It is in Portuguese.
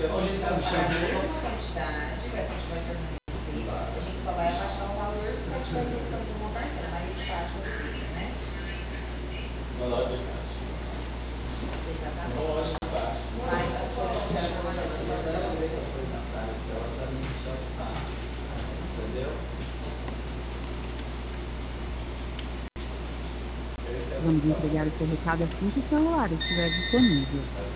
Vai pagar a mesma quantidade, vai continuar sendo receita, a gente só vai abaixar o valor para a transação de uma parcela, mais fácil de seguir, né? Valor de caixa. Exatamente. Mas a sua Entendeu? Vamos entregar o seu recado assim que o celular estiver disponível.